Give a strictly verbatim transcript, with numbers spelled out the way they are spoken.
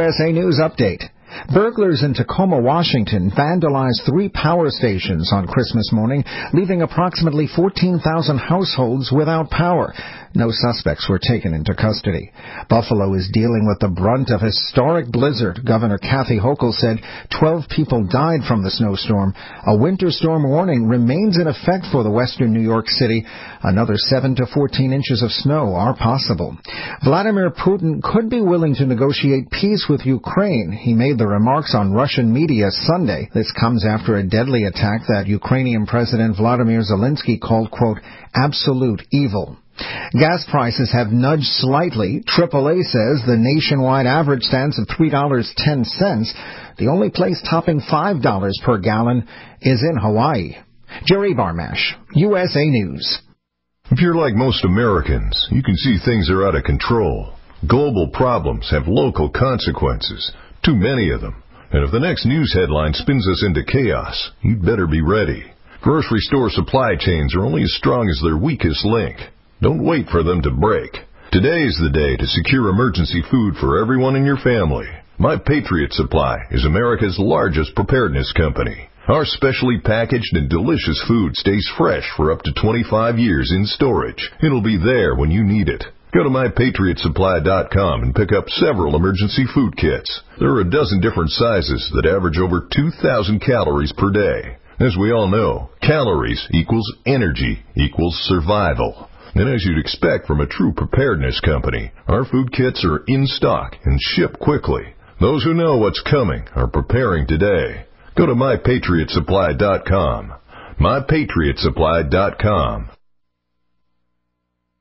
S A News Update. Burglars in Tacoma, Washington vandalized three power stations on Christmas morning, leaving approximately fourteen thousand households without power. No suspects were taken into custody. Buffalo is dealing with the brunt of historic blizzard. Governor Kathy Hochul said twelve people died from the snowstorm. A winter storm warning remains in effect for the western New York City. Another seven to fourteen inches of snow are possible. Vladimir Putin could be willing to negotiate peace with Ukraine. He made the remarks on Russian media Sunday. This comes after a deadly attack that Ukrainian President Vladimir Zelensky called, quote, absolute evil. Gas prices have nudged slightly. triple A says the nationwide average stands at three dollars and ten cents. The only place topping five dollars per gallon is in Hawaii. Jerry Barmash, U S A News. If you're like most Americans, you can see things are out of control. Global problems have local consequences. Too many of them. And if the next news headline spins us into chaos, you'd better be ready. Grocery store supply chains are only as strong as their weakest link. Don't wait for them to break. Today is the day to secure emergency food for everyone in your family. My Patriot Supply is America's largest preparedness company. Our specially packaged and delicious food stays fresh for up to twenty-five years in storage. It'll be there when you need it. Go to my patriot supply dot com and pick up several emergency food kits. There are a dozen different sizes that average over two thousand calories per day. As we all know, calories equals energy equals survival. And as you'd expect from a true preparedness company, our food kits are in stock and ship quickly. Those who know what's coming are preparing today. Go to my patriot supply dot com. my patriot supply dot com.